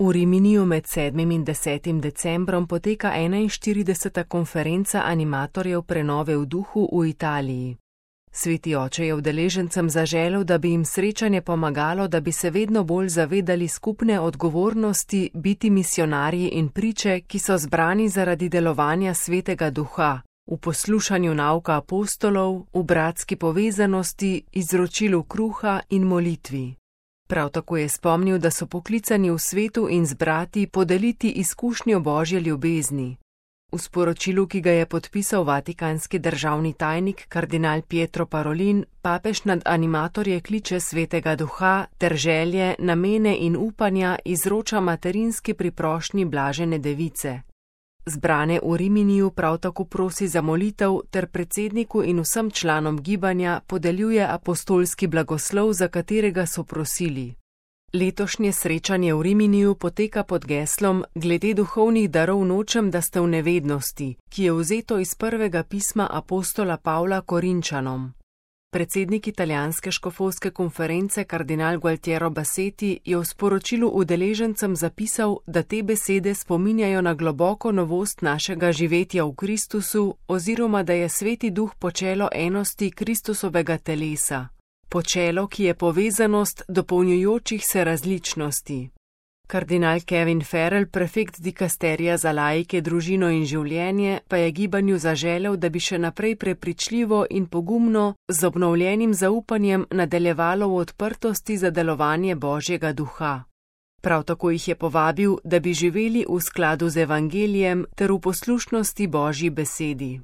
V Riminiju med 7. in 10. decembrom poteka 41. konferenca animatorjev prenove v duhu v Italiji. Sveti oče je udeležencem zaželel, da bi jim srečanje pomagalo, da bi se vedno bolj zavedali skupne odgovornosti biti misionarji in priče, ki so zbrani zaradi delovanja Svetega Duha, v poslušanju nauka apostolov, v bratski povezanosti, izročilu kruha in molitvi. Prav tako je spomnil, da so poklicani v svetu in z brati podeliti izkušnjo Božje ljubezni. V sporočilu, ki ga je podpisal vatikanski državni tajnik kardinal Pietro Parolin, papež nad animatorje kliče Svetega Duha ter želje, namene in upanja izroča materinski priprošnji Blažene Device. Zbrane v Riminiju prav tako prosi za molitev ter predsedniku in vsem članom gibanja podeljuje apostolski blagoslov, za katerega so prosili. Letošnje srečanje v Riminiju poteka pod geslom Glede duhovnih darov nočem, da ste v nevednosti, ki je vzeto iz prvega pisma apostola Pavla Korinčanom. Predsednik italijanske škofovske konference kardinal Gualtiero Bassetti je v sporočilu udeležencem zapisal, da te besede spominjajo na globoko novost našega živetja v Kristusu oziroma da je Sveti Duh počelo enosti Kristusovega telesa. Počelo, ki je povezanost dopolnjujočih se različnosti. Kardinal Kevin Farrell, prefekt dikasterija za laike, družino in življenje, pa je gibanju zaželel, da bi še naprej prepričljivo in pogumno z obnovljenim zaupanjem nadaljevalo v odprtosti za delovanje Božjega Duha. Prav tako jih je povabil, da bi živeli v skladu z evangelijem ter v poslušnosti Božji besedi.